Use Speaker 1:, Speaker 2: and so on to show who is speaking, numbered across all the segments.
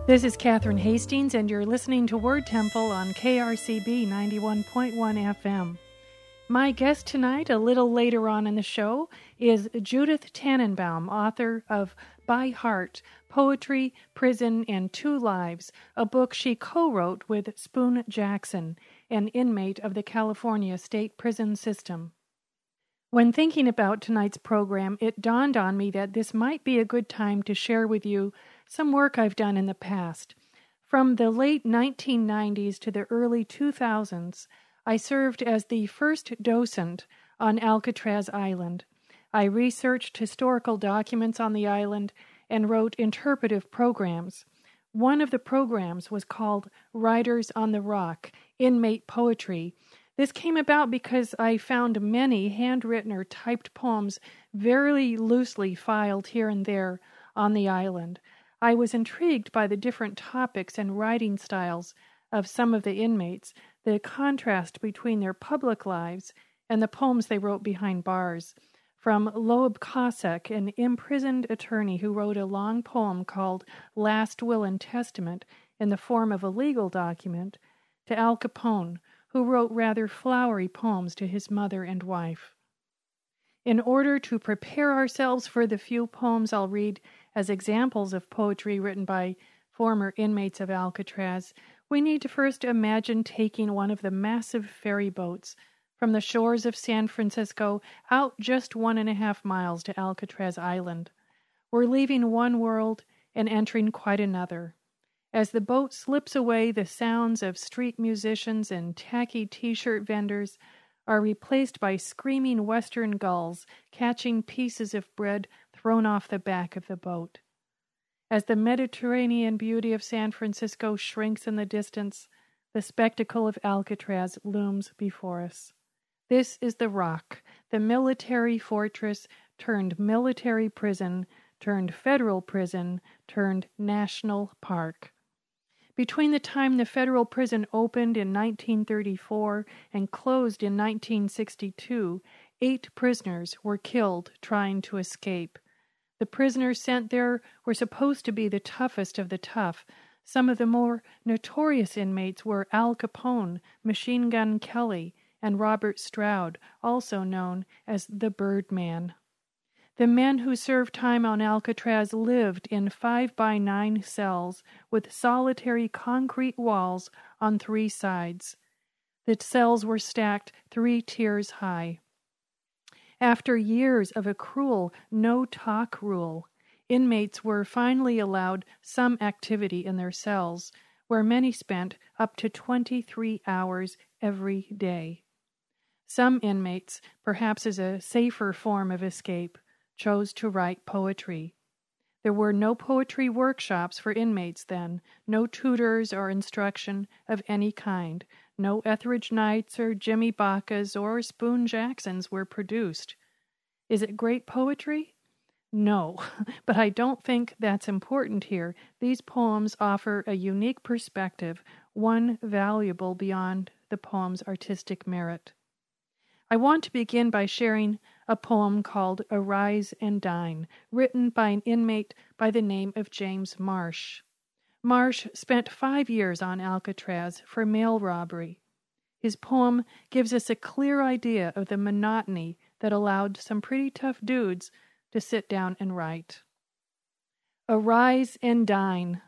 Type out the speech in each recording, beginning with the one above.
Speaker 1: This is Catherine Hastings, and you're listening to Word Temple on KRCB 91.1 FM. My guest tonight, a little later on in the show, is Judith Tannenbaum, author of By Heart, Poetry, Prison, and Two Lives, a book she co-wrote with Spoon Jackson, an inmate of the California State Prison System. When thinking about tonight's program, it dawned on me that this might be a good time to share with you some work I've done in the past. From the late 1990s to the early 2000s, I served as the first docent on Alcatraz Island. I researched historical documents on the island and wrote interpretive programs. One of the programs was called Writers on the Rock, Inmate Poetry. This came about because I found many handwritten or typed poems very loosely filed here and there on the island. I was intrigued by the different topics and writing styles of some of the inmates, the contrast between their public lives and the poems they wrote behind bars. From Loeb Kosek, an imprisoned attorney who wrote a long poem called Last Will and Testament in the form of a legal document, to Al Capone, who wrote rather flowery poems to his mother and wife. In order to prepare ourselves for the few poems I'll read as examples of poetry written by former inmates of Alcatraz, we need to first imagine taking one of the massive ferry boats from the shores of San Francisco out just 1.5 miles to Alcatraz Island. We're leaving one world and entering quite another. As the boat slips away, the sounds of street musicians and tacky t-shirt vendors are replaced by screaming western gulls catching pieces of bread thrown off the back of the boat. As the Mediterranean beauty of San Francisco shrinks in the distance, the spectacle of Alcatraz looms before us. This is the Rock, the military fortress turned military prison, turned federal prison, turned national park. Between the time the federal prison opened in 1934 and closed in 1962, 8 prisoners were killed trying to escape. The prisoners sent there were supposed to be the toughest of the tough. Some of the more notorious inmates were Al Capone, Machine Gun Kelly, and Robert Stroud, also known as the Birdman. The men who served time on Alcatraz lived in 5-by-9 cells with solitary concrete walls on 3 sides. The cells were stacked 3 tiers high. After years of a cruel no-talk rule, inmates were finally allowed some activity in their cells, where many spent up to 23 hours every day. Some inmates, perhaps as a safer form of escape, chose to write poetry. There were no poetry workshops for inmates then, no tutors or instruction of any kind. No Etheridge Knights or Jimmy Baccas or Spoon Jacksons were produced. Is it great poetry? No, but I don't think that's important here. These poems offer a unique perspective, one valuable beyond the poem's artistic merit. I want to begin by sharing a poem called Arise and Dine, written by an inmate by the name of James Marsh. Marsh spent 5 years on Alcatraz for mail robbery. His poem gives us a clear idea of the monotony that allowed some pretty tough dudes to sit down and write. Arise and dine.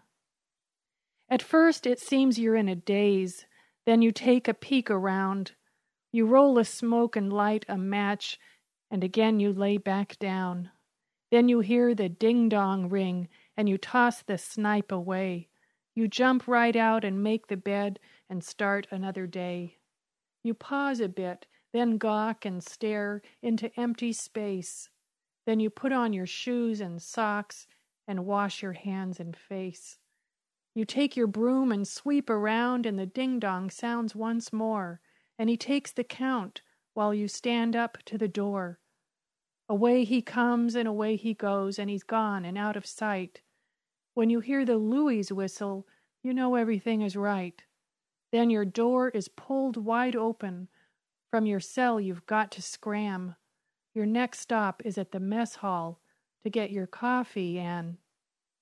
Speaker 1: At first it seems you're in a daze, then you take a peek around. You roll a smoke and light a match, and again you lay back down. Then you hear the ding-dong ring, and you toss the snipe away. You jump right out and make the bed and start another day. You pause a bit, then gawk and stare into empty space. Then you put on your shoes and socks and wash your hands and face. You take your broom and sweep around, and the ding-dong sounds once more, and he takes the count while you stand up to the door. Away he comes and away he goes, and he's gone and out of sight. When you hear the Louis whistle, you know everything is right. Then your door is pulled wide open. From your cell you've got to scram. Your next stop is at the mess hall to get your coffee and...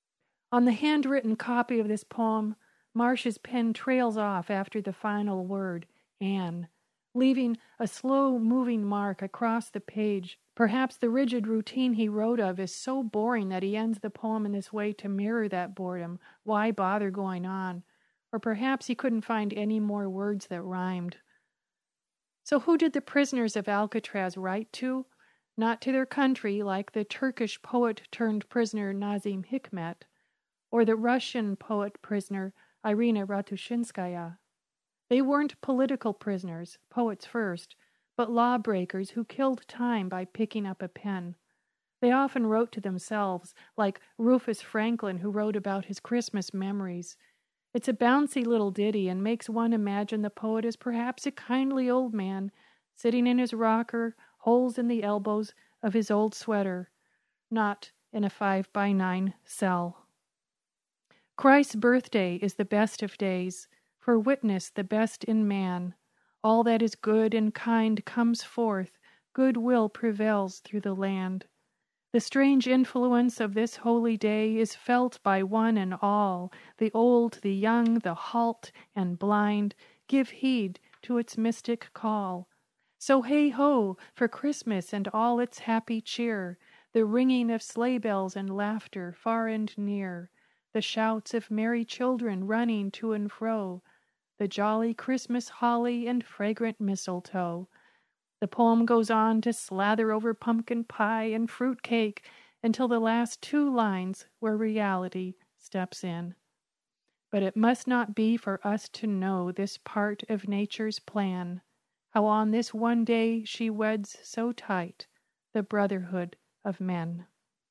Speaker 1: On the handwritten copy of this poem, Marsh's pen trails off after the final word, Anne, leaving a slow-moving mark across the page. Perhaps the rigid routine he wrote of is so boring that he ends the poem in this way to mirror that boredom. Why bother going on? Or perhaps he couldn't find any more words that rhymed. So who did the prisoners of Alcatraz write to? Not to their country, like the Turkish poet-turned-prisoner Nazim Hikmet, or the Russian poet-prisoner Irina Ratushinskaya. They weren't political prisoners, poets first, but lawbreakers who killed time by picking up a pen. They often wrote to themselves, like Rufus Franklin, who wrote about his Christmas memories. It's a bouncy little ditty and makes one imagine the poet as perhaps a kindly old man sitting in his rocker, holes in the elbows of his old sweater, not in a 5x9 cell. Christ's birthday is the best of days, for witness the best in man. All that is good and kind comes forth, good will prevails through the land. The strange influence of this holy day is felt by one and all. The old, the young, the halt and blind give heed to its mystic call. So hey-ho for Christmas and all its happy cheer, the ringing of sleigh bells and laughter far and near, the shouts of merry children running to and fro, the jolly Christmas holly and fragrant mistletoe. The poem goes on to slather over pumpkin pie and fruit cake until the last two lines where reality steps in. But it must not be for us to know this part of nature's plan, how on this one day she weds so tight the brotherhood of men.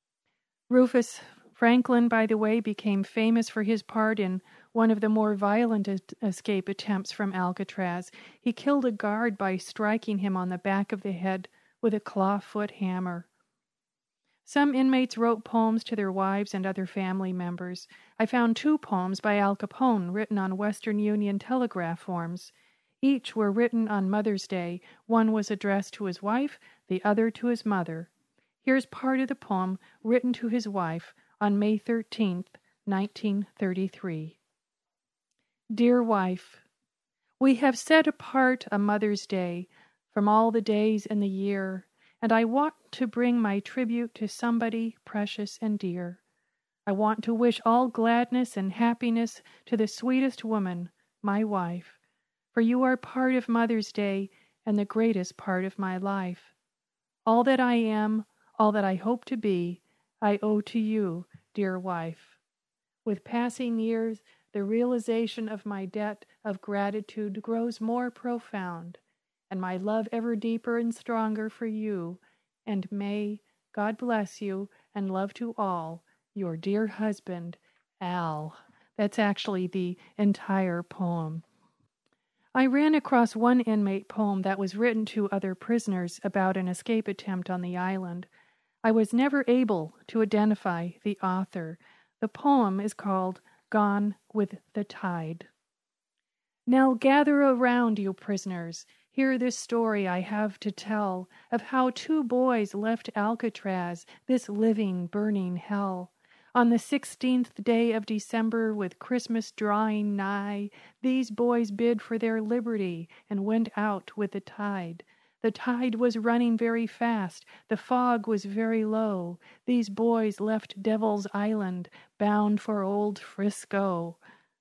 Speaker 1: Rufus Franklin, by the way, became famous for his part in one of the more violent escape attempts from Alcatraz. He killed a guard by striking him on the back of the head with a clawfoot hammer. Some inmates wrote poems to their wives and other family members. I found 2 poems by Al Capone written on Western Union telegraph forms. Each were written on Mother's Day. One was addressed to his wife, the other to his mother. Here's part of the poem written to his wife on May 13th, 1933. Dear wife, we have set apart a Mother's Day from all the days in the year, and I want to bring my tribute to somebody precious and dear. I want to wish all gladness and happiness to the sweetest woman, my wife, for you are part of Mother's Day and the greatest part of my life. All that I am, all that I hope to be, I owe to you, dear wife. With passing years, the realization of my debt of gratitude grows more profound, and my love ever deeper and stronger for you, and may God bless you and love to all, your dear husband, Al. That's actually the entire poem. I ran across one inmate poem that was written to other prisoners about an escape attempt on the island. I was never able to identify the author. The poem is called Gone with the Tide. Now gather around, you prisoners. Hear this story I have to tell of how 2 boys left Alcatraz, this living, burning hell. On the 16th day of December, with Christmas drawing nigh, these boys bid for their liberty and went out with the tide. The tide was running very fast, the fog was very low. These boys left Devil's Island, bound for old Frisco.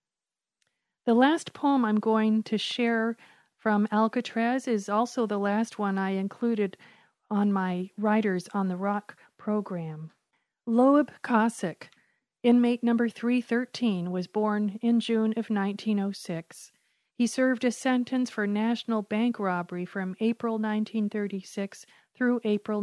Speaker 1: The last poem I'm going to share from Alcatraz is also the last one I included on my Writers on the Rock program. Loeb Kosick, inmate number 313, was born in June of 1906. He served a sentence for national bank robbery from April 1936 through April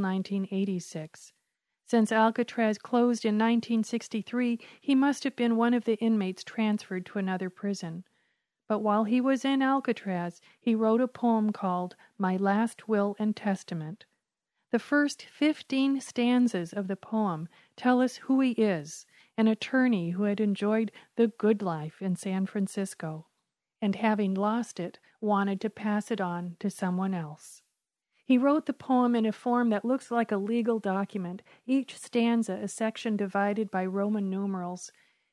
Speaker 1: 1986. Since Alcatraz closed in 1963, he must have been one of the inmates transferred to another prison. But while he was in Alcatraz, he wrote a poem called My Last Will and Testament. The first 15 stanzas of the poem tell us who he is, an attorney who had enjoyed the good life in San Francisco, and having lost it, wanted to pass it on to someone else. He wrote the poem in a form that looks like a legal document, each stanza a section divided by Roman numerals.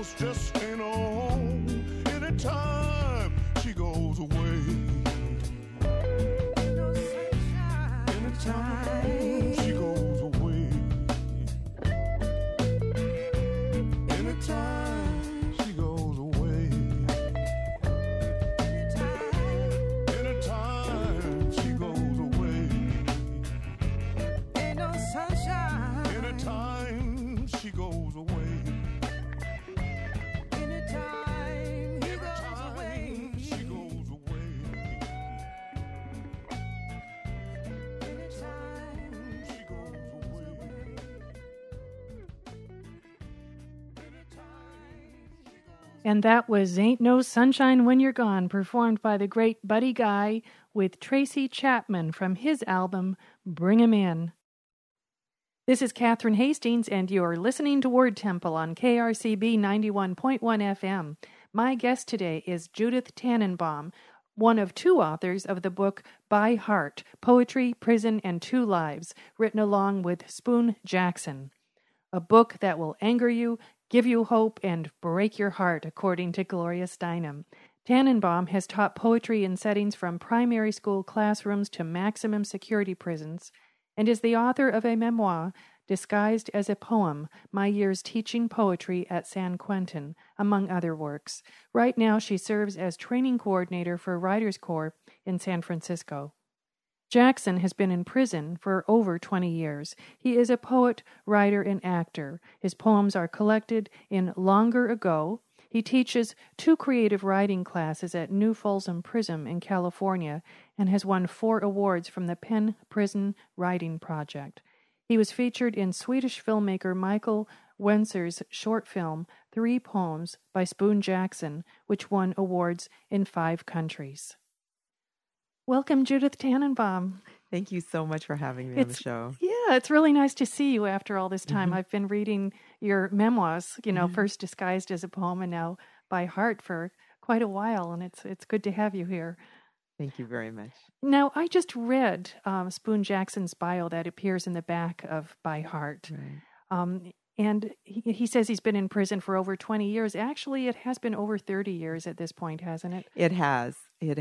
Speaker 2: house just ain't no home. Anytime she goes away. Anytime she goes away. Anytime she goes away. Anytime she goes away.
Speaker 3: Ain't no sunshine.
Speaker 2: Anytime she goes away.
Speaker 3: Anytime he goes away.
Speaker 2: She goes away.
Speaker 3: Anytime
Speaker 2: She goes away.
Speaker 1: And that was Ain't No Sunshine When You're Gone, performed by the great Buddy Guy with Tracy Chapman from his album Bring 'Em In. This is Catherine Hastings, and you're listening to Word Temple on KRCB 91.1 FM. My guest today is Judith Tannenbaum, one of two authors of the book By Heart, Poetry, Prison, and Two Lives, written along with Spoon Jackson. A book that will anger you, give you hope, and break your heart, according to Gloria Steinem. Tannenbaum has taught poetry in settings from primary school classrooms to maximum security prisons, and is the author of a memoir disguised as a poem, My Years Teaching Poetry at San Quentin, among other works. Right now, she serves as training coordinator for Writers Corps in San Francisco. Jackson has been in prison for over 20 years. He is a poet, writer, and actor. His poems are collected in Longer Ago. He teaches 2 creative writing classes at New Folsom Prison in California and has won 4 awards from the Penn Prison Writing Project. He was featured in Swedish filmmaker Michael Wenser's short film 3 Poems by Spoon Jackson, which won awards in 5 countries. Welcome, Judith Tannenbaum.
Speaker 4: Thank you so much for having me on the show.
Speaker 1: Yeah, it's really nice to see you after all this time. I've been reading your memoirs, first disguised as a poem and now by heart for quite a while, and it's good to have you here.
Speaker 4: Thank you very much.
Speaker 1: Now, I just read Spoon Jackson's bio that appears in the back of By Heart.
Speaker 4: Right.
Speaker 1: And he says he's been in prison for over 20 years. Actually, it has been over 30 years at this point, hasn't it?
Speaker 4: It has.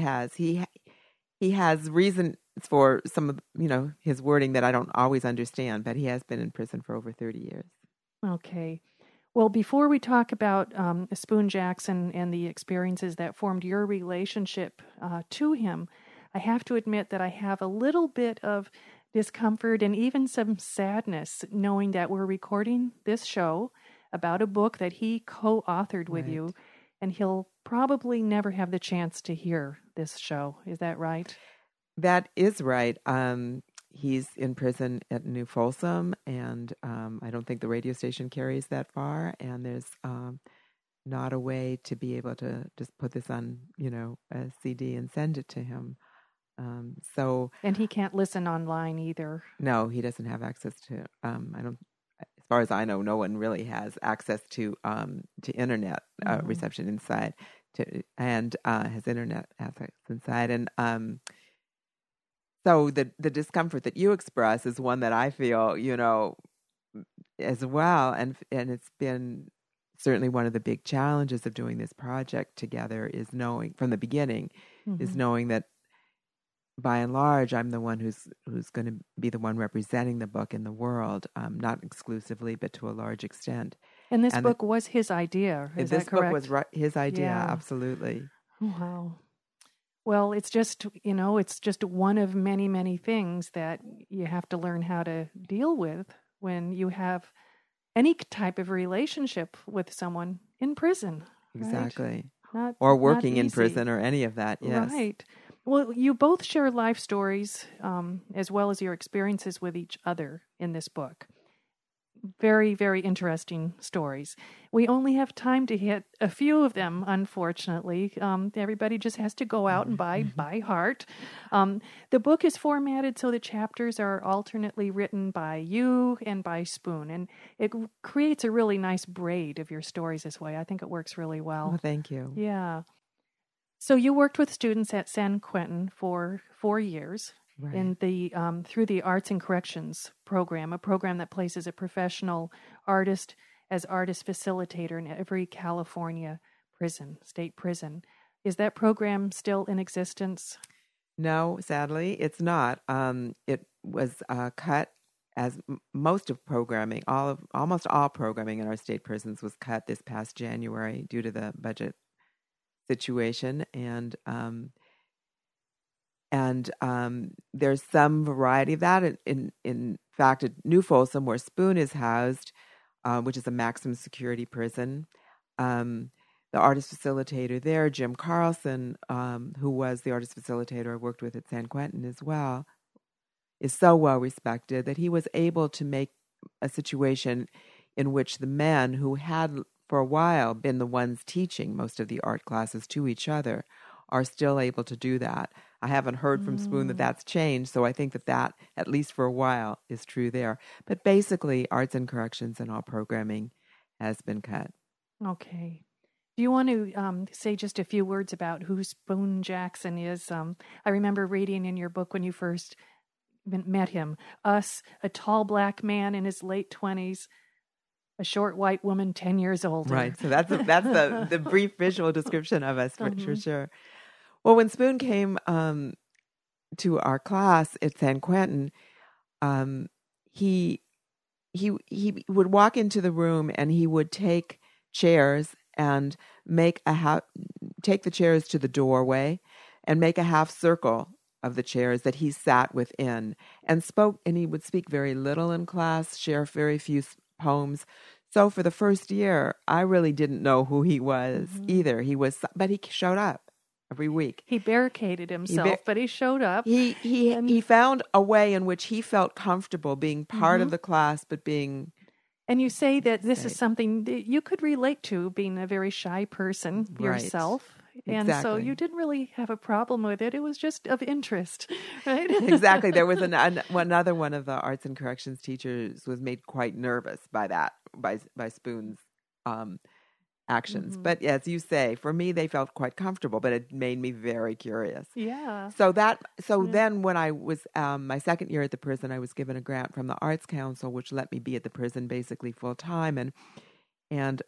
Speaker 4: He has reasons for some of, his wording that I don't always understand, but he has been in prison for over 30 years.
Speaker 1: Okay. Well, before we talk about Spoon Jackson and the experiences that formed your relationship to him, I have to admit that I have a little bit of discomfort and even some sadness knowing that we're recording this show about a book that he co-authored with you, and he'll probably never have the chance to hear this show. Is that right?
Speaker 4: That is right. He's in prison at New Folsom, and I don't think the radio station carries that far, and there's not a way to be able to just put this on, a CD and send it to him.
Speaker 1: And he can't listen online either.
Speaker 4: No, he doesn't have access to, as far as I know, no one really has access to internet reception inside, and has internet access inside. And so the discomfort that you express is one that I feel, as well. And it's been certainly one of the big challenges of doing this project together is knowing from the beginning, is knowing that by and large, I'm the one who's going to be the one representing the book in the world, not exclusively, but to a large extent.
Speaker 1: And this book was his idea, is that correct?
Speaker 4: This book was his idea, absolutely.
Speaker 1: Wow. Well, it's just, it's just one of many, many things that you have to learn how to deal with when you have any type of relationship with someone in prison.
Speaker 4: Exactly.
Speaker 1: Right?
Speaker 4: Or working in prison or any of that, yes.
Speaker 1: Right. Well, you both share life stories as well as your experiences with each other in this book. Very, very interesting stories. We only have time to hit a few of them, unfortunately. Everybody just has to go out and buy By Heart. The book is formatted so the chapters are alternately written by you and by Spoon, and it creates a really nice braid of your stories this way. I think it works really well.
Speaker 4: Oh, thank you.
Speaker 1: Yeah. So you worked with students at San Quentin for 4 years.
Speaker 4: Right.
Speaker 1: In the through the Arts and Corrections program, a program that places a professional artist as artist facilitator in every California prison, state prison. Is that program still in existence?
Speaker 4: No, sadly, it's not. It was cut, as most of programming, almost all programming in our state prisons was cut this past January due to the budget situation, and there's some variety of that. In fact, at New Folsom, where Spoon is housed, which is a maximum security prison, the artist facilitator there, Jim Carlson, who was the artist facilitator I worked with at San Quentin as well, is so well respected that he was able to make a situation in which the men who had for a while been the ones teaching most of the art classes to each other are still able to do that. I haven't heard from Spoon that that's changed, so I think that, at least for a while, is true there. But basically, arts and corrections and all programming has been cut.
Speaker 1: Okay. Do you want to say just a few words about who Spoon Jackson is? I remember reading in your book when you first met him, Us, a tall black man in his late 20s, a short white woman 10 years older.
Speaker 4: Right. So that's the brief visual description of us for sure. Well, when Spoon came to our class at San Quentin, he would walk into the room and he would take chairs and take the chairs to the doorway and make a half circle of the chairs that he sat within and he would speak very little in class, share very few poems. So for the first year, I really didn't know who he was either. But he showed up every week.
Speaker 1: He barricaded himself, but he showed up.
Speaker 4: He found a way in which he felt comfortable being part of the class, but being...
Speaker 1: And you say that this is something that you could relate to, being a very shy person yourself. And so you didn't really have a problem with it. It was just of interest, right?
Speaker 4: Exactly. There was another one of the arts and corrections teachers was made quite nervous by that, by Spoon's actions. But as you say, for me, they felt quite comfortable, but it made me very curious.
Speaker 1: Yeah.
Speaker 4: Then when I was my second year at the prison, I was given a grant from the Arts Council, which let me be at the prison basically full time. And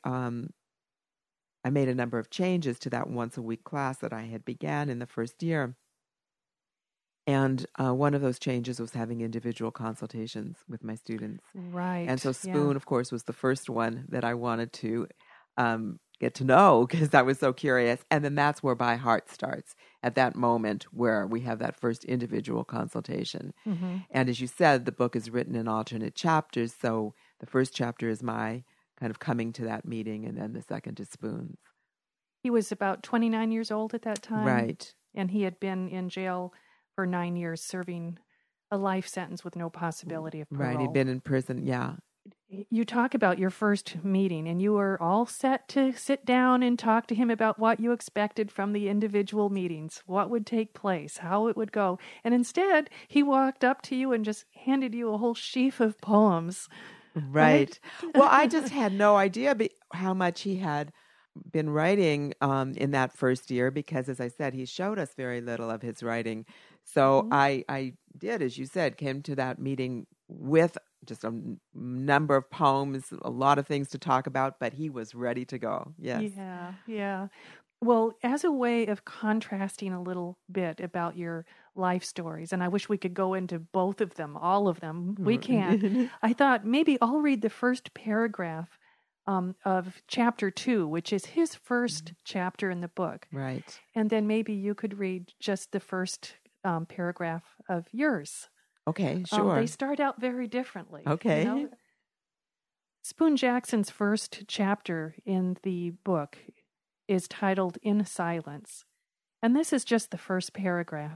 Speaker 4: I made a number of changes to that once-a-week class that I had began in the first year. And one of those changes was having individual consultations with my students.
Speaker 1: Right.
Speaker 4: And so Spoon, of course, was the first one that I wanted to get to know because I was so curious. And then that's where By Heart starts, at that moment where we have that first individual consultation. And as you said, the book is written in alternate chapters. So the first chapter is my kind of coming to that meeting, and then the second is Spoon's.
Speaker 1: He was about 29 years old at that time.
Speaker 4: Right.
Speaker 1: And he had been in jail for 9 years, serving a life sentence with no possibility of parole.
Speaker 4: Right, he'd been in prison, yeah.
Speaker 1: You talk about your first meeting, and you were all set to sit down and talk to him about what you expected from the individual meetings, what would take place, how it would go. And instead, he walked up to you and just handed you a whole sheaf of poems.
Speaker 4: Right. Well, I just had no idea how much he had been writing in that first year because, as I said, he showed us very little of his writing. So I did, as you said, came to that meeting with just a number of poems, a lot of things to talk about, but he was ready to go. Yes.
Speaker 1: Yeah. Well, as a way of contrasting a little bit about your life stories, and I wish we could go into both of them, all of them. We can't. I thought maybe I'll read the first paragraph of chapter 2, which is his first chapter in the book.
Speaker 4: Right.
Speaker 1: And then maybe you could read just the first paragraph of yours.
Speaker 4: Okay, sure.
Speaker 1: They start out very differently.
Speaker 4: Okay.
Speaker 1: You know? Spoon Jackson's first chapter in the book is titled In Silence. And this is just the first paragraph.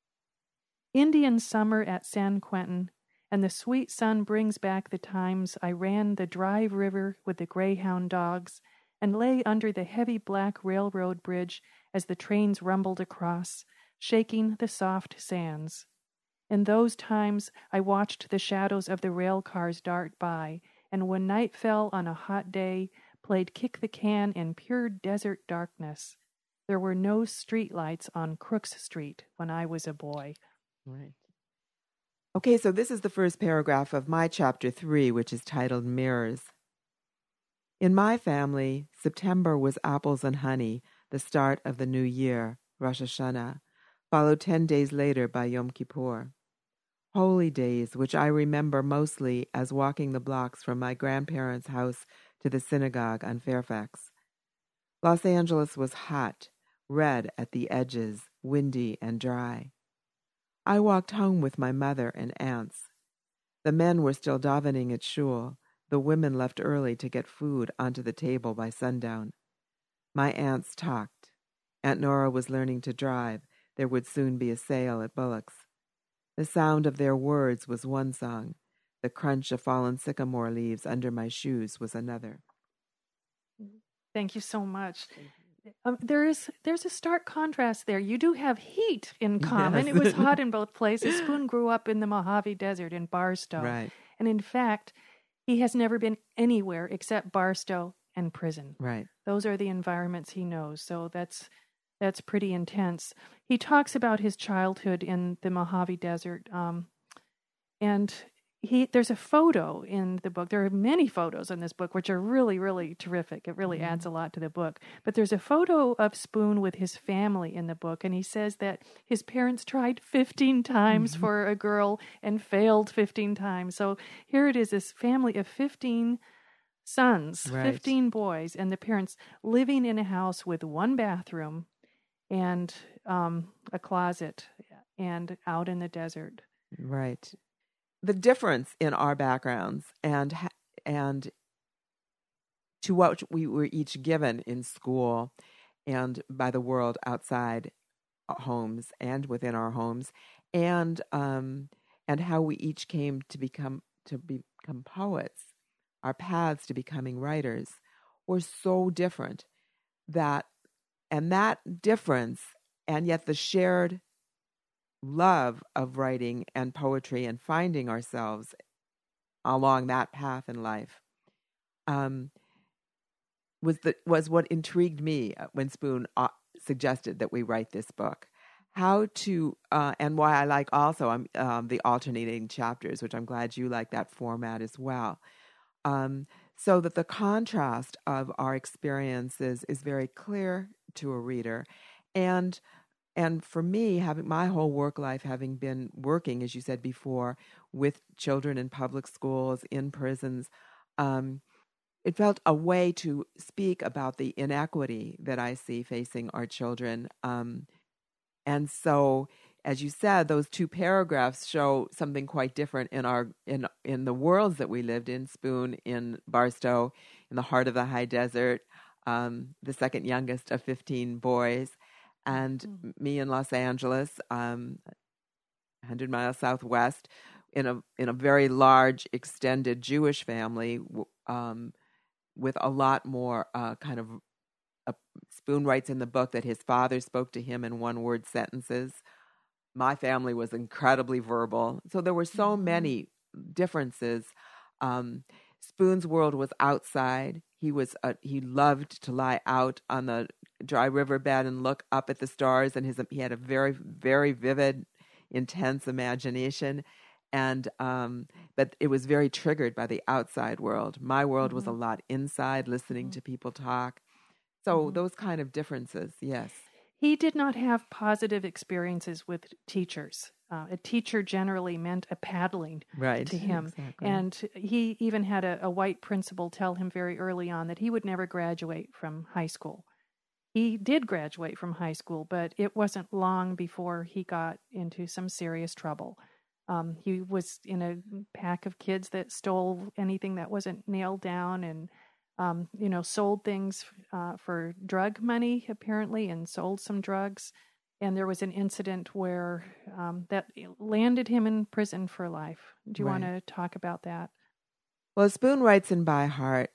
Speaker 1: Indian summer at San Quentin, and the sweet sun brings back the times I ran the dry river with the greyhound dogs and lay under the heavy black railroad bridge as the trains rumbled across, shaking the soft sands. In those times I watched the shadows of the rail cars dart by, and when night fell on a hot day, played kick the can in pure desert darkness. There were no street lights on Crooks Street when I was a boy.
Speaker 4: Right. Okay, so this is the first paragraph of my chapter 3, which is titled Mirrors. In my family, September was apples and honey, the start of the new year, Rosh Hashanah, followed 10 days later by Yom Kippur. Holy days, which I remember mostly as walking the blocks from my grandparents' house to the synagogue on Fairfax. Los Angeles was hot, red at the edges, windy and dry. I walked home with my mother and aunts. The men were still davening at shul. The women left early to get food onto the table by sundown. My aunts talked. Aunt Nora was learning to drive. There would soon be a sale at Bullock's. The sound of their words was one song. The crunch of fallen sycamore leaves under my shoes was another.
Speaker 1: Thank you so much. There's a stark contrast there. You do have heat in common.
Speaker 4: Yes.
Speaker 1: It was hot in both places. Spoon grew up in the Mojave Desert in Barstow.
Speaker 4: Right.
Speaker 1: And in fact, he has never been anywhere except Barstow and prison.
Speaker 4: Right.
Speaker 1: Those are the environments he knows. So that's pretty intense. He talks about his childhood in the Mojave Desert, and there's a photo in the book. There are many photos in this book, which are really, really terrific. It really adds a lot to the book. But there's a photo of Spoon with his family in the book, and he says that his parents tried 15 times for a girl and failed 15 times. So here it is, this family of 15 sons,
Speaker 4: Right.
Speaker 1: 15 boys, and the parents living in a house with one bathroom and a closet and out in the desert.
Speaker 4: Right. The difference in our backgrounds and to what we were each given in school and by the world outside homes and within our homes, and how we each came to become poets, our paths to becoming writers, were so different that difference, and yet the shared love of writing and poetry and finding ourselves along that path in life was what intrigued me when Spoon suggested that we write this book. How to and why I like also the alternating chapters, which I'm glad you like that format as well, so that the contrast of our experiences is very clear to a reader, and for me, having my whole work life, having been working, as you said before, with children in public schools, in prisons, it felt a way to speak about the inequity that I see facing our children. And so, as you said, those two paragraphs show something quite different in the worlds that we lived in. Spoon in Barstow, in the heart of the high desert, the second youngest of 15 boys, and me in Los Angeles, 100 miles southwest, in a very large, extended Jewish family, with a lot more kind of. Spoon writes in the book that his father spoke to him in one-word sentences. My family was incredibly verbal, so there were so many differences. Spoon's world was outside. He loved to lie out on the dry riverbed and look up at the stars, and he had a very, very vivid, intense imagination, and but it was very triggered by the outside world. My world was a lot inside, listening to people talk. So those kind of differences, yes.
Speaker 1: He did not have positive experiences with teachers. A teacher generally meant a paddling to him.
Speaker 4: Exactly.
Speaker 1: And he even had a white principal tell him very early on that he would never graduate from high school. He did graduate from high school, but it wasn't long before he got into some serious trouble. He was in a pack of kids that stole anything that wasn't nailed down and sold things for drug money, apparently, and sold some drugs. And there was an incident where that landed him in prison for life. Do you want to talk about that?
Speaker 4: Well, Spoon writes in By Heart,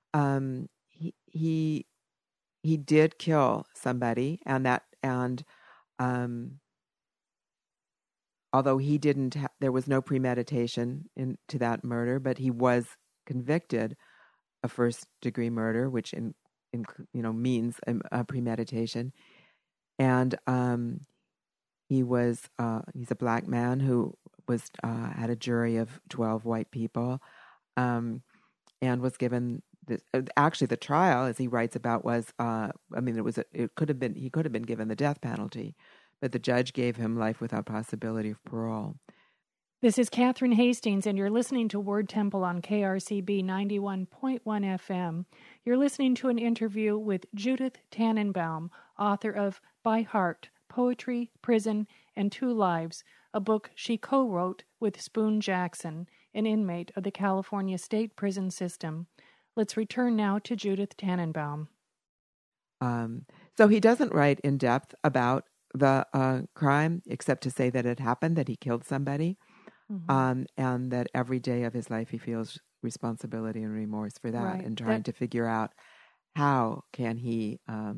Speaker 4: he did kill somebody, and although he didn't, there was no premeditation to that murder, but he was convicted of first-degree murder, which means a premeditation. And he's a black man who had a jury of 12 white people, and was given actually the trial, as he writes about, was he could have been given the death penalty, but the judge gave him life without possibility of parole.
Speaker 1: This is Catherine Hastings, and you're listening to Word Temple on KRCB 91.1 FM. You're listening to an interview with Judith Tannenbaum, author of By Heart, Poetry, Prison, and Two Lives, a book she co-wrote with Spoon Jackson, an inmate of the California State Prison System. Let's return now to Judith Tannenbaum.
Speaker 4: So he doesn't write in depth about the crime, except to say that it happened, that he killed somebody. Mm-hmm. And that every day of his life he feels responsibility and remorse for that,
Speaker 1: right.
Speaker 4: And trying to figure out how can he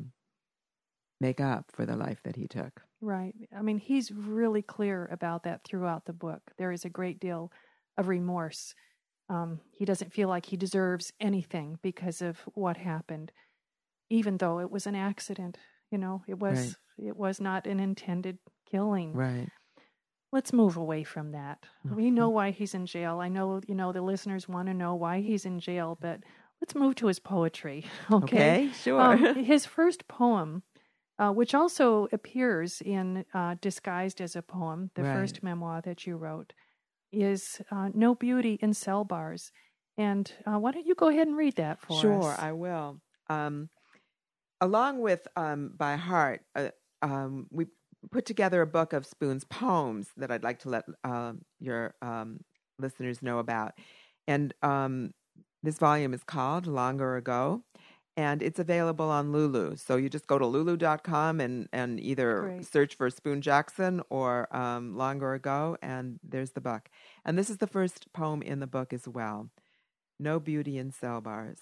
Speaker 4: make up for the life that he took.
Speaker 1: Right. I mean, he's really clear about that throughout the book. There is a great deal of remorse. He doesn't feel like he deserves anything because of what happened, even though it was an accident. It was not an intended killing.
Speaker 4: Right.
Speaker 1: Let's move away from that. We know why he's in jail. I know, the listeners want to know why he's in jail, but let's move to his poetry.
Speaker 4: Okay, sure.
Speaker 1: His first poem, which also appears in disguised as a poem, the first memoir that you wrote, is No Beauty in Cell Bars. And why don't you go ahead and read that for us?
Speaker 4: Sure, I will. Along with By Heart, we put together a book of Spoon's poems that I'd like to let your listeners know about. And this volume is called Longer Ago, and it's available on Lulu. So you just go to lulu.com and either search for Spoon Jackson or Longer Ago, and there's the book. And this is the first poem in the book as well. No Beauty in Cell Bars.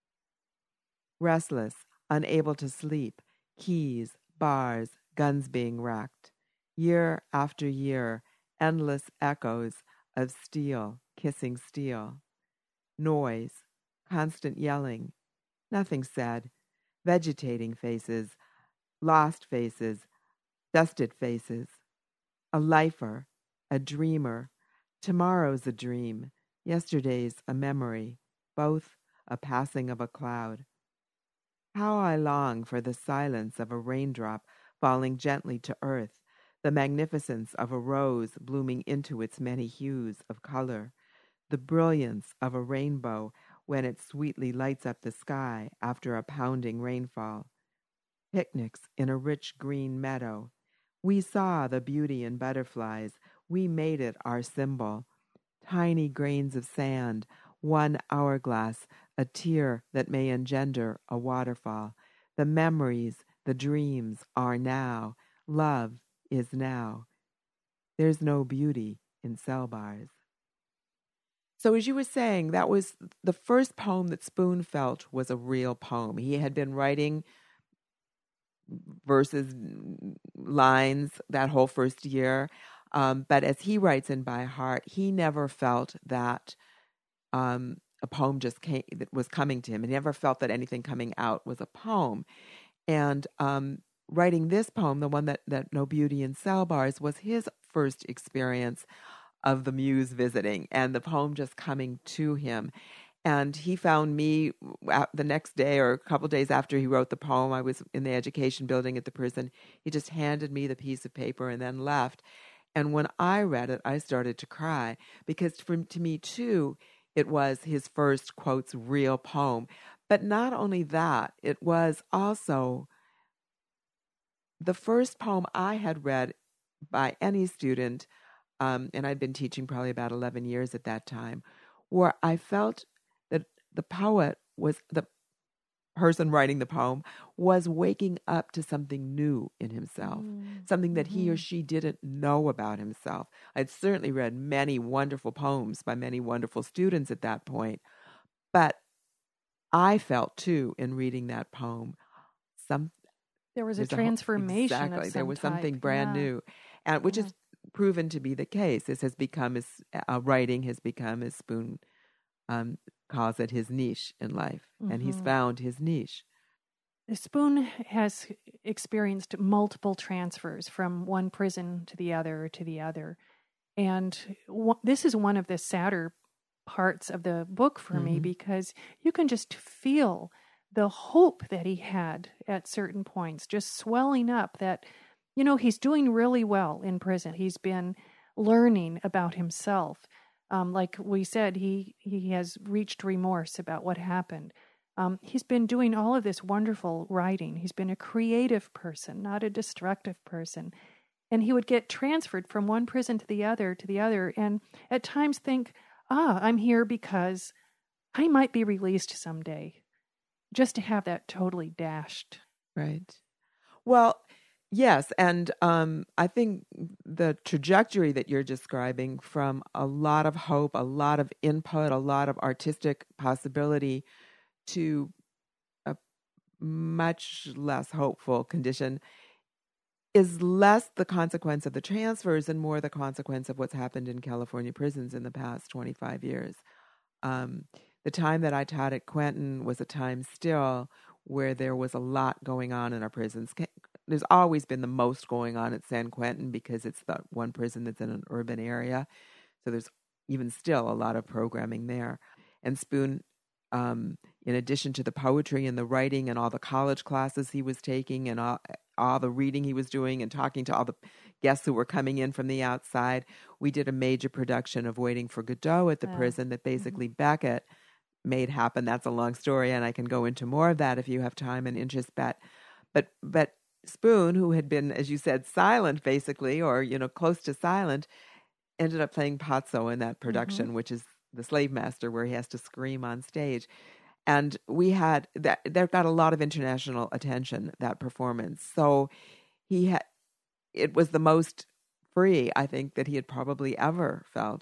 Speaker 4: Restless, unable to sleep, keys, bars, guns being racked. Year after year, endless echoes of steel kissing steel. Noise, constant yelling, nothing said, vegetating faces, lost faces, dusted faces. A lifer, a dreamer, tomorrow's a dream, yesterday's a memory, both a passing of a cloud. How I long for the silence of a raindrop falling gently to earth, the magnificence of a rose blooming into its many hues of color, the brilliance of a rainbow when it sweetly lights up the sky after a pounding rainfall. Picnics in a rich green meadow. We saw the beauty in butterflies. We made it our symbol. Tiny grains of sand, one hourglass, a tear that may engender a waterfall. The memories, the dreams are now. Love is now. There's no beauty in cell bars. So as you were saying, that was the first poem that Spoon felt was a real poem. He had been writing verses, lines that whole first year. But as he writes in By Heart, he never felt that a poem just came, that was coming to him. He never felt that anything coming out was a poem. And writing this poem, the one that No Beauty in Cell Bars, was his first experience of the muse visiting and the poem just coming to him. And he found me the next day or a couple days after he wrote the poem. I was in the education building at the prison. He just handed me the piece of paper and then left. And when I read it, I started to cry because to me, too, it was his first, quotes, real poem. But not only that, it was also the first poem I had read by any student, and I'd been teaching probably about 11 years at that time, where I felt that the poet was, the person writing the poem, was waking up to something new in himself, something that he or she didn't know about himself. I'd certainly read many wonderful poems by many wonderful students at that point, but I felt, too, in reading that poem,
Speaker 1: there was a transformation.
Speaker 4: Exactly, there was something brand new, and which
Speaker 1: Yeah.
Speaker 4: has proven to be the case. This has become his writing has become, as Spoon calls it, his niche in life, and he's found his niche.
Speaker 1: Spoon has experienced multiple transfers from one prison to the other, and this is one of the sadder parts of the book for me,
Speaker 4: Mhm.
Speaker 1: because you can just feel the hope that he had at certain points, just swelling up that, he's doing really well in prison. He's been learning about himself. Like we said, he has reached remorse about what happened. He's been doing all of this wonderful writing. He's been a creative person, not a destructive person. And he would get transferred from one prison to the other, and at times think, I'm here because I might be released someday. Just to have that totally dashed.
Speaker 4: Right. Well, yes. And I think the trajectory that you're describing, from a lot of hope, a lot of input, a lot of artistic possibility, to a much less hopeful condition, is less the consequence of the transfers and more the consequence of what's happened in California prisons in the past 25 years. The time that I taught at Quentin was a time still where there was a lot going on in our prisons. There's always been the most going on at San Quentin because it's the one prison that's in an urban area. So there's even still a lot of programming there. And Spoon, in addition to the poetry and the writing and all the college classes he was taking and all the reading he was doing and talking to all the guests who were coming in from the outside, we did a major production of Waiting for Godot at the prison that basically Beckett made happen. That's a long story, and I can go into more of that if you have time and interest. But Spoon, who had been, as you said, silent basically, or close to silent, ended up playing Pazzo in that production, which is the slave master, where he has to scream on stage. And we had that got a lot of international attention, that performance. So it was the most free, I think, that he had probably ever felt.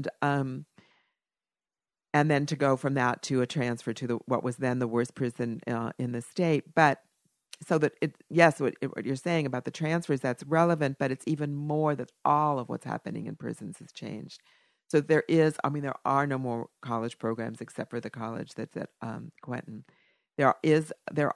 Speaker 4: And then to go from that to a transfer to what was then the worst prison in the state. But so that what you're saying about the transfers, that's relevant, but it's even more that all of what's happening in prisons has changed. So there are no more college programs except for the college that's at Quentin. There is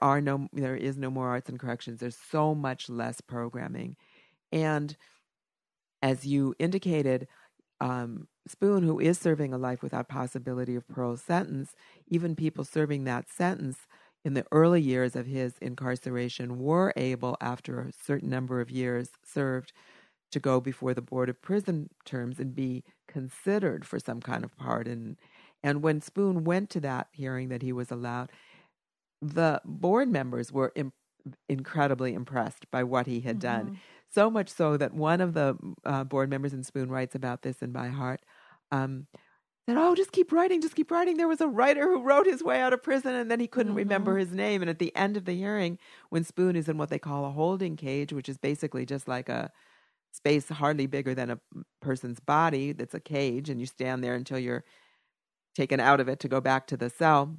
Speaker 4: no more arts and corrections. There's so much less programming. And as you indicated, Spoon, who is serving a life without possibility of parole sentence, even people serving that sentence in the early years of his incarceration were able, after a certain number of years served, to go before the Board of Prison Terms and be considered for some kind of pardon. And when Spoon went to that hearing that he was allowed, the board members were incredibly impressed by what he had done. So much so that one of the board members, and Spoon writes about this in By Heart, said, just keep writing. There was a writer who wrote his way out of prison, and then he couldn't remember his name. And at the end of the hearing, when Spoon is in what they call a holding cage, which is basically just like a space hardly bigger than a person's body, that's a cage, and you stand there until you're taken out of it to go back to the cell.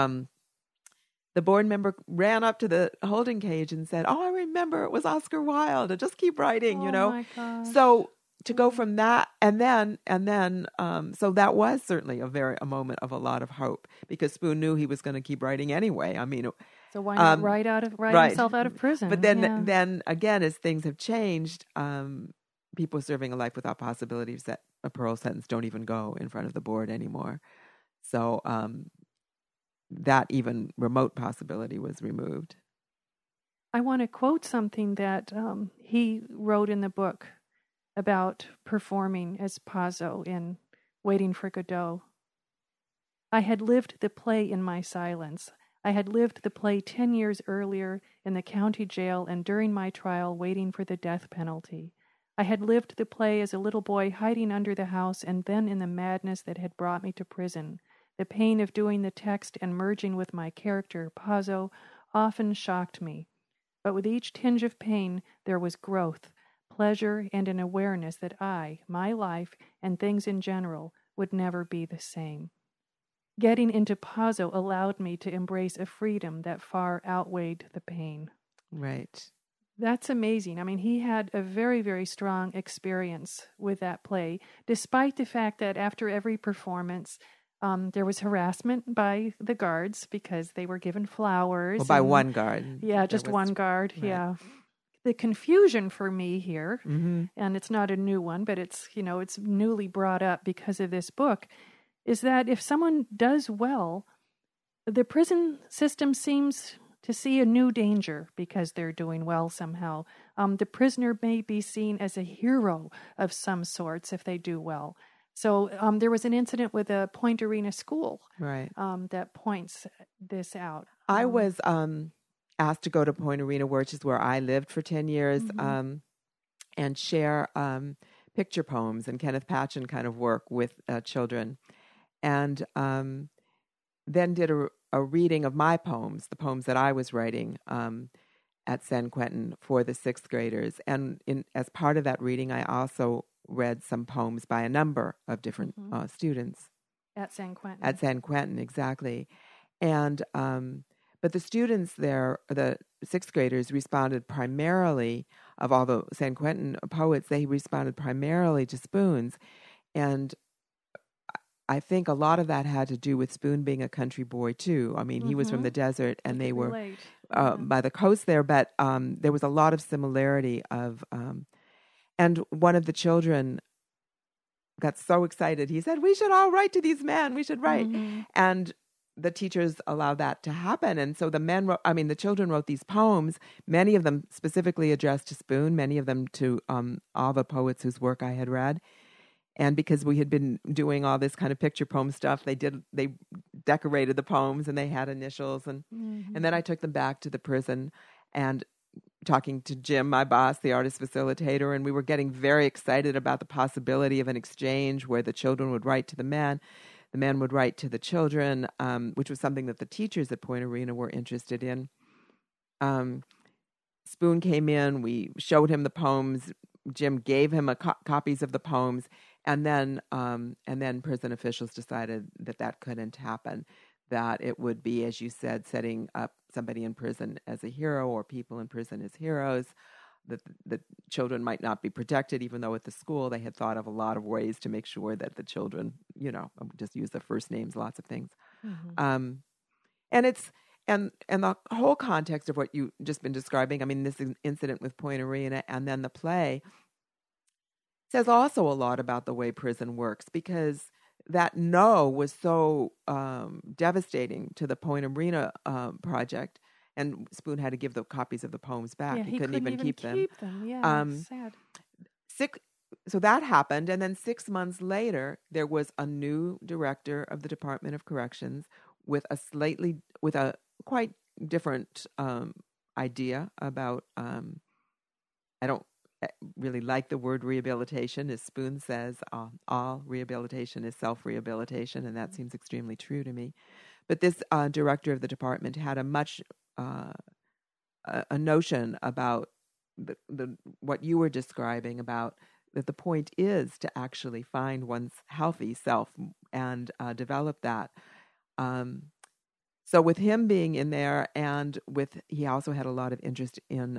Speaker 4: The board member ran up to the holding cage and said, I remember, it was Oscar Wilde. Just keep writing,
Speaker 1: My gosh.
Speaker 4: So to go from that, and then, so that was certainly a moment of a lot of hope, because Spoon knew he was going to keep writing anyway.
Speaker 1: So why not write himself out of prison?
Speaker 4: But then again, as things have changed, people serving a life without possibility of a parole sentence don't even go in front of the board anymore. So that even remote possibility was removed.
Speaker 1: I want to quote something that he wrote in the book about performing as Pazzo in Waiting for Godot. I had lived the play in my silence. I had lived the play 10 years earlier in the county jail and during my trial waiting for the death penalty. I had lived the play as a little boy hiding under the house, and then in the madness that had brought me to prison. The pain of doing the text and merging with my character, Pazzo, often shocked me. But with each tinge of pain, there was growth, pleasure, and an awareness that my life, and things in general would never be the same. Getting into Pazzo allowed me to embrace a freedom that far outweighed the pain.
Speaker 4: Right.
Speaker 1: That's amazing. He had a very, very strong experience with that play, despite the fact that after every performance, there was harassment by the guards because they were given flowers.
Speaker 4: Well, by one guard.
Speaker 1: Yeah, just one guard. Right. Yeah. The confusion for me here, and it's not a new one, but it's newly brought up because of this book, is that if someone does well, the prison system seems to see a new danger because they're doing well somehow. The prisoner may be seen as a hero of some sorts if they do well. So there was an incident with a Point Arena school
Speaker 4: Right.
Speaker 1: that points this out.
Speaker 4: I was asked to go to Point Arena, which is where I lived for 10 years, and share picture poems and Kenneth Patchen kind of work with children. And then did a reading of my poems, the poems that I was writing at San Quentin for the sixth graders. And as part of that reading, I also read some poems by a number of different students.
Speaker 1: At San Quentin.
Speaker 4: At San Quentin, exactly. And but the students there, the sixth graders, responded primarily, of all the San Quentin poets, they responded primarily to Spoon's. And I think a lot of that had to do with Spoon being a country boy, too. I mean, he was from the desert, and they were by the coast there, but there was a lot of similarity of... and one of the children got so excited. He said, "We should all write to these men. We should write." And the teachers allowed that to happen. And so the children wrote these poems, many of them specifically addressed to Spoon, many of them to all the poets whose work I had read. And because we had been doing all this kind of picture poem stuff, they decorated the poems and they had initials. And then I took them back to the prison and talking to Jim, my boss, the artist facilitator, and we were getting very excited about the possibility of an exchange where the children would write to the men would write to the children, which was something that the teachers at Point Arena were interested in. Spoon came in, we showed him the poems, Jim gave him copies of the poems, and then prison officials decided that couldn't happen, that it would be, as you said, setting up somebody in prison as a hero or people in prison as heroes, that the children might not be protected, even though at the school they had thought of a lot of ways to make sure that the children, just use the first names, lots of things. And the whole context of what you just been describing, I mean, this incident with Point Arena and then the play says also a lot about the way prison works, because that no was so devastating to the Point Arena project. And Spoon had to give the copies of the poems back.
Speaker 1: Yeah, he couldn't even keep them. Yeah, sad.
Speaker 4: So that happened, and then 6 months later, there was a new director of the Department of Corrections with a quite different idea about. I don't really like the word rehabilitation, as Spoon says. All rehabilitation is self-rehabilitation, and that seems extremely true to me. But this director of the department had a much a notion about the what you were describing, about that the point is to actually find one's healthy self and develop that. So with him being in there, and he also had a lot of interest in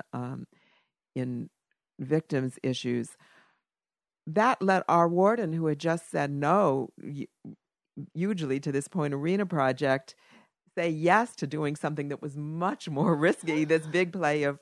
Speaker 4: victims' issues. That let our warden, who had just said no hugely to this Point Arena project, say yes to doing something that was much more risky. This big play of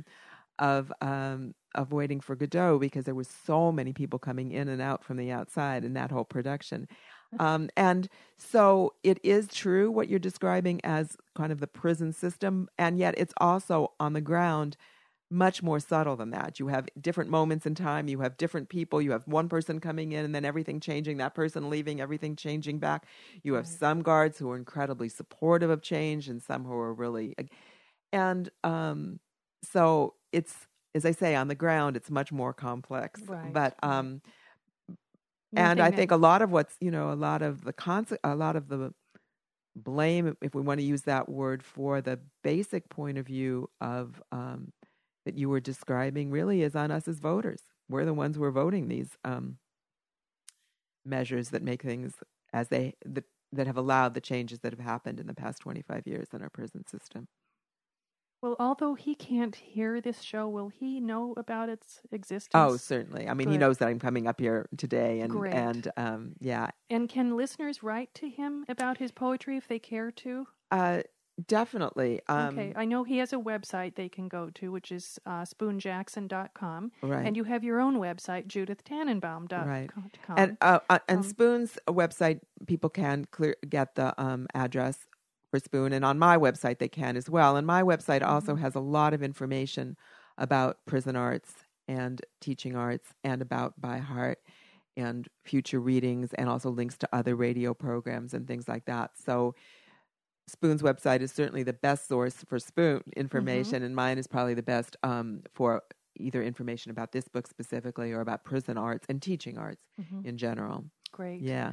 Speaker 4: Waiting for Godot, because there was so many people coming in and out from the outside in that whole production. And so it is true what you're describing as kind of the prison system, and yet it's also on the ground much more subtle than that. You have different moments in time, you have different people, you have one person coming in and then everything changing, that person leaving, everything changing back. You have some guards who are incredibly supportive of change and some who are really... And so it's, as I say, on the ground, it's much more complex.
Speaker 1: Right.
Speaker 4: But and I think a lot of what's, a lot of the blame, if we want to use that word, for the basic point of view of that you were describing, really is on us as voters. We're the ones who are voting these measures that make things that have allowed the changes that have happened in the past 25 years in our prison system.
Speaker 1: Well, although he can't hear this show, will he know about its existence?
Speaker 4: Oh, certainly. I mean, He knows that I'm coming up here today, and
Speaker 1: Great.
Speaker 4: Yeah.
Speaker 1: And can listeners write to him about his poetry if they care to?
Speaker 4: Definitely.
Speaker 1: Okay, I know he has a website they can go to, which is spoonjackson.com.
Speaker 4: Right.
Speaker 1: And you have your own website, judithtannenbaum.com.
Speaker 4: Right. And Spoon's website, people can get the address for Spoon. And on my website, they can as well. And my website also has a lot of information about prison arts and teaching arts and about By Heart and future readings, and also links to other radio programs and things like that. So Spoon's website is certainly the best source for Spoon information, and mine is probably the best for either information about this book specifically or about prison arts and teaching arts in general.
Speaker 1: Great.
Speaker 4: Yeah.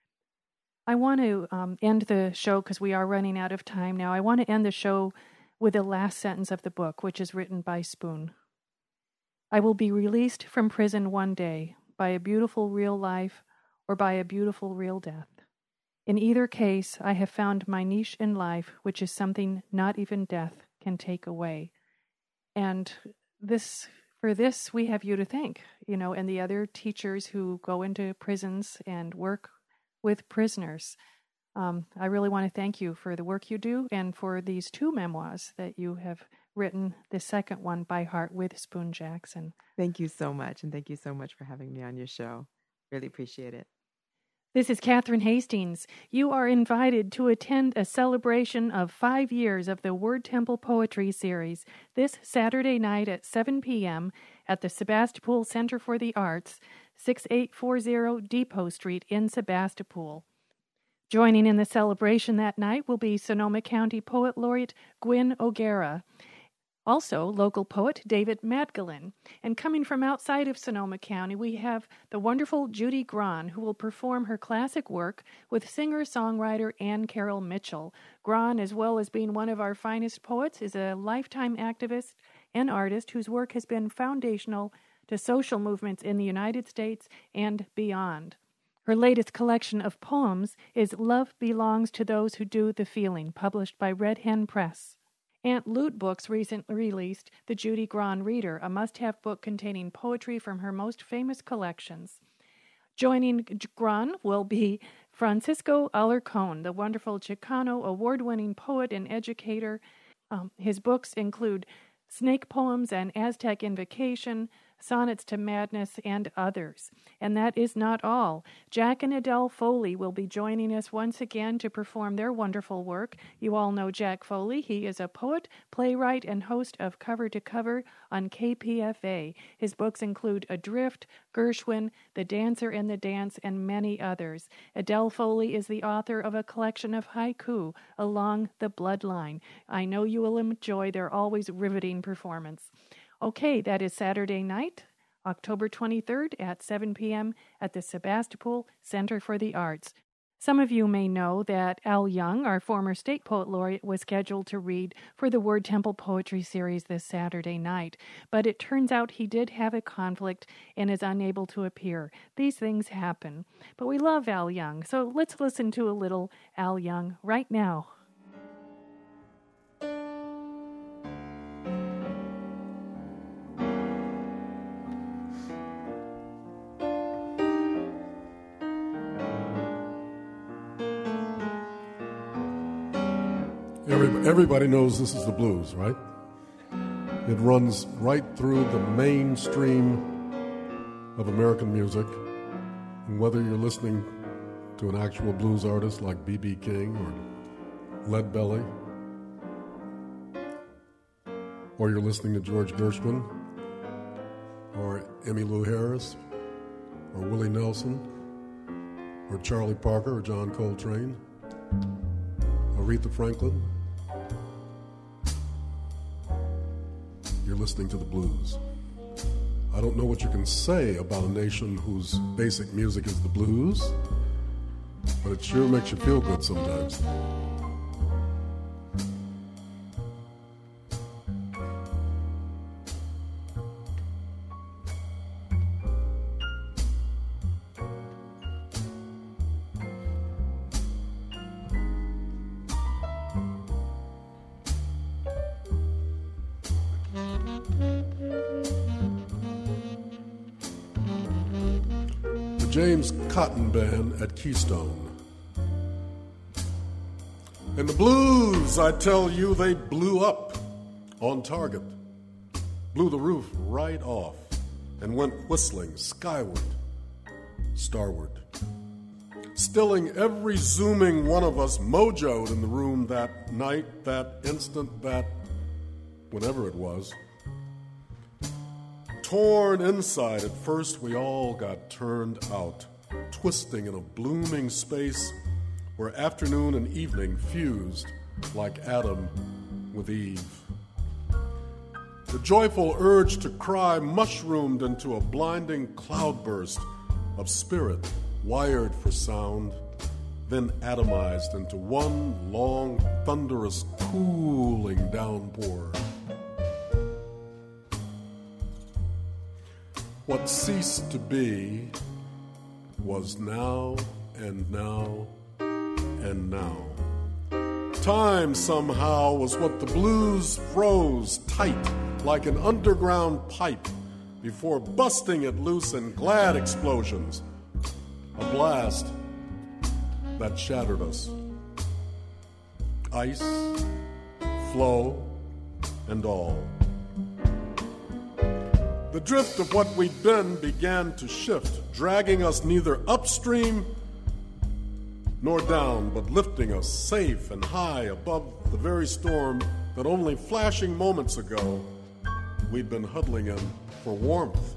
Speaker 1: I want to end the show, because we are running out of time now. I want to end the show with the last sentence of the book, which is written by Spoon. I will be released from prison one day by a beautiful real life or by a beautiful real death. In either case, I have found my niche in life, which is something not even death can take away. And for this, we have you to thank, and the other teachers who go into prisons and work with prisoners. I really want to thank you for the work you do and for these 2 memoirs that you have written, the second one, By Heart, with Spoon Jackson.
Speaker 4: Thank you so much, and thank you so much for having me on your show. Really appreciate it.
Speaker 1: This is Catherine Hastings. You are invited to attend a celebration of 5 years of the Word Temple Poetry Series this Saturday night at 7 p.m. at the Sebastopol Center for the Arts, 6840 Depot Street in Sebastopol. Joining in the celebration that night will be Sonoma County Poet Laureate Gwyn O'Gara. Also, local poet David Madgelin. And coming from outside of Sonoma County, we have the wonderful Judy Grahn, who will perform her classic work with singer-songwriter Ann Carroll Mitchell. Grahn, as well as being one of our finest poets, is a lifetime activist and artist whose work has been foundational to social movements in the United States and beyond. Her latest collection of poems is Love Belongs to Those Who Do the Feeling, published by Red Hen Press. Aunt Lute Books recently released The Judy Grahn Reader, a must-have book containing poetry from her most famous collections. Joining Grahn will be Francisco Alarcón, the wonderful Chicano award-winning poet and educator. His books include Snake Poems and Aztec Invocation, Sonnets to Madness, and others. And that is not all. Jack and Adele Foley will be joining us once again to perform their wonderful work. You all know Jack Foley. He is a poet, playwright, and host of Cover to Cover on KPFA. His books include Adrift, Gershwin, The Dancer and the Dance, and many others. Adele Foley is the author of a collection of haiku, Along the Bloodline. I know you will enjoy their always riveting performance. Okay, that is Saturday night, October 23rd at 7 p.m. at the Sebastopol Center for the Arts. Some of you may know that Al Young, our former state poet laureate, was scheduled to read for the Word Temple Poetry Series this Saturday night, but it turns out he did have a conflict and is unable to appear. These things happen. But we love Al Young, so let's listen to a little Al Young right now.
Speaker 5: Everybody knows this is the blues, right? It runs right through the mainstream of American music. And whether you're listening to an actual blues artist like B.B. King or Lead Belly, or you're listening to George Gershwin, or Emmylou Harris, or Willie Nelson, or Charlie Parker, or John Coltrane, Aretha Franklin, you're listening to the blues. I don't know what you can say about a nation whose basic music is the blues, but it sure makes you feel good sometimes. James Cotton Band at Keystone. And the blues, I tell you, they blew up on target, blew the roof right off, and went whistling skyward, starward, stilling every zooming one of us mojoed in the room that night, that instant, that whenever it was. Torn inside, at first we all got turned out, twisting in a blooming space where afternoon and evening fused like Adam with Eve. The joyful urge to cry mushroomed into a blinding cloudburst of spirit wired for sound, then atomized into one long, thunderous, cooling downpour. What ceased to be was now and now and now. Time somehow was what the blues froze tight like an underground pipe before busting it loose in glad explosions. A blast that shattered us. Ice, flow, and all. The drift of what we'd been began to shift, dragging us neither upstream nor down, but lifting us safe and high above the very storm that only flashing moments ago we'd been huddling in for warmth.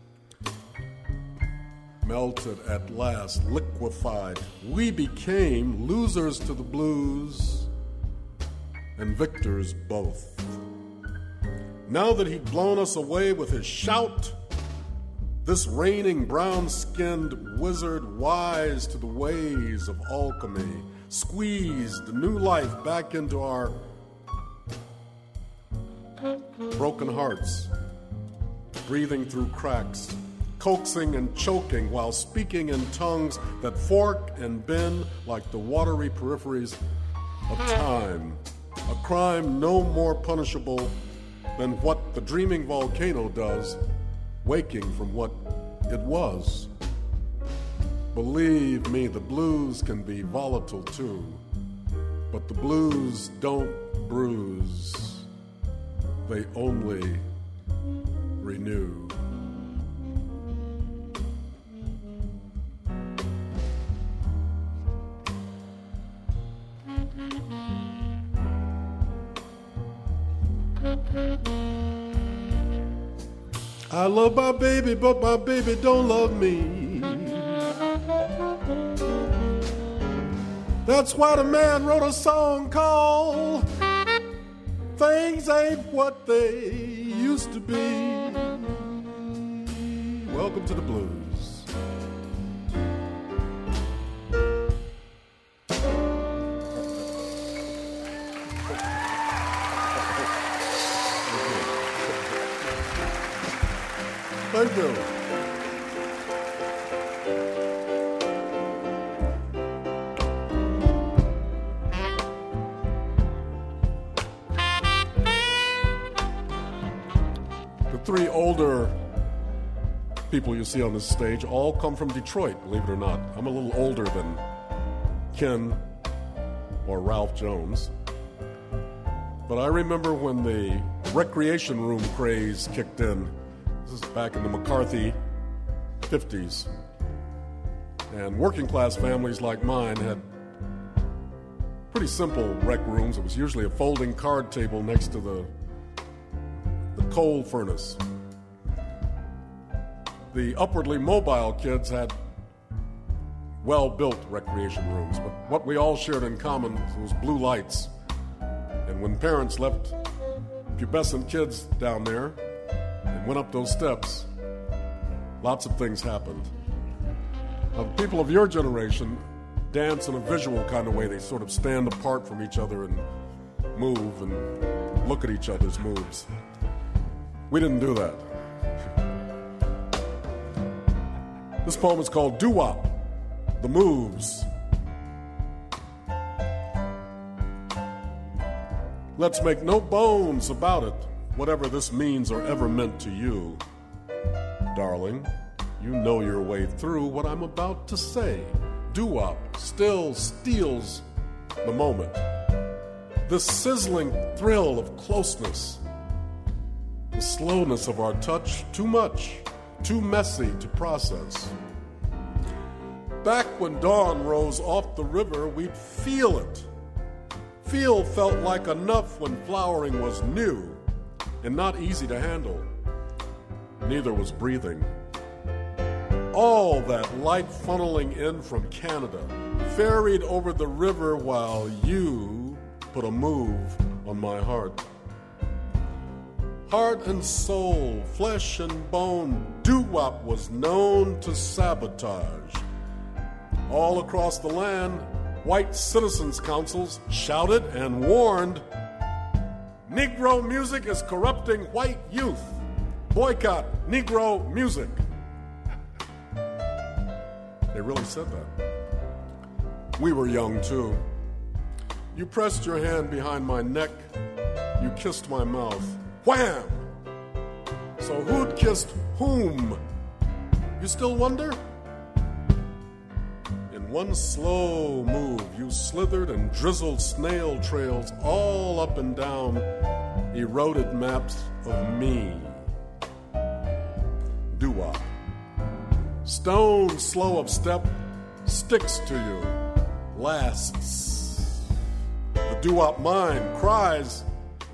Speaker 5: Melted at last, liquefied, we became losers to the blues and victors both. Now that he'd blown us away with his shout, this reigning brown-skinned wizard, wise to the ways of alchemy, squeezed new life back into our broken hearts, breathing through cracks, coaxing and choking while speaking in tongues that fork and bend like the watery peripheries of time, a crime no more punishable than what the dreaming volcano does, waking from what it was. Believe me, the blues can be volatile too, but the blues don't bruise, they only renew. I love my baby, but my baby don't love me. That's why the man wrote a song called Things Ain't What They Used to Be. Welcome to the blues. Thank you. The three older people you see on this stage all come from Detroit, believe it or not. I'm a little older than Ken or Ralph Jones. But I remember when the recreation room craze kicked in. This is back in the McCarthy 50s. And working class families like mine had pretty simple rec rooms. It was usually a folding card table next to the coal furnace. The upwardly mobile kids had well-built recreation rooms, but what we all shared in common was blue lights. And when parents left pubescent kids down there and went up those steps, lots of things happened. Now, people of your generation dance in a visual kind of way. They sort of stand apart from each other and move and look at each other's moves. We didn't do that. This poem is called Doo-Wop, The Moves. Let's make no bones about it, whatever this means or ever meant to you. Darling, you know your way through what I'm about to say. Doo-Wop still steals the moment. the sizzling thrill of closeness, the slowness of our touch, too much, too messy to process. Back when dawn rose off the river, we'd feel it. Feel felt like enough when flowering was new and not easy to handle. Neither was breathing. All that light funneling in from Canada ferried over the river while you put a move on my heart. Heart and soul, flesh and bone, doo-wop was known to sabotage. All across the land, white citizens' councils shouted and warned, Negro music is corrupting white youth. Boycott Negro music. They really said that. We were young, too. You pressed your hand behind my neck. You kissed my mouth. Wham! So who'd kissed whom? You still wonder? In one slow move, you slithered and drizzled snail trails all up and down eroded maps of me. Doo-wop. Stone slow of step, sticks to you, lasts. The doo-wop mind cries,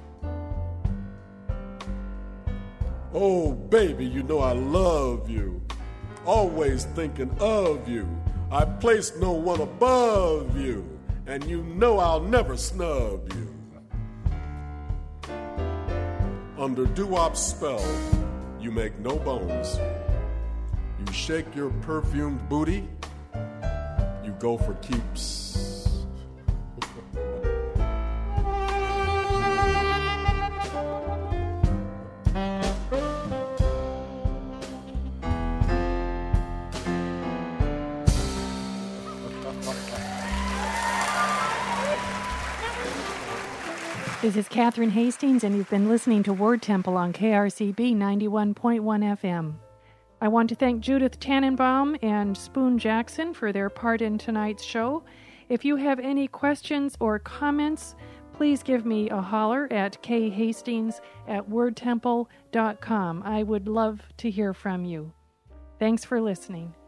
Speaker 5: oh, baby, you know I love you. Always thinking of you. I place no one above you. And you know I'll never snub you. Under doo-wop's spell, you make no bones. You shake your perfumed booty. You go for keeps.
Speaker 1: This is Catherine Hastings, and you've been listening to Word Temple on KRCB 91.1 FM. I want to thank Judith Tannenbaum and Spoon Jackson for their part in tonight's show. If you have any questions or comments, please give me a holler at khastings@wordtemple.com. I would love to hear from you. Thanks for listening.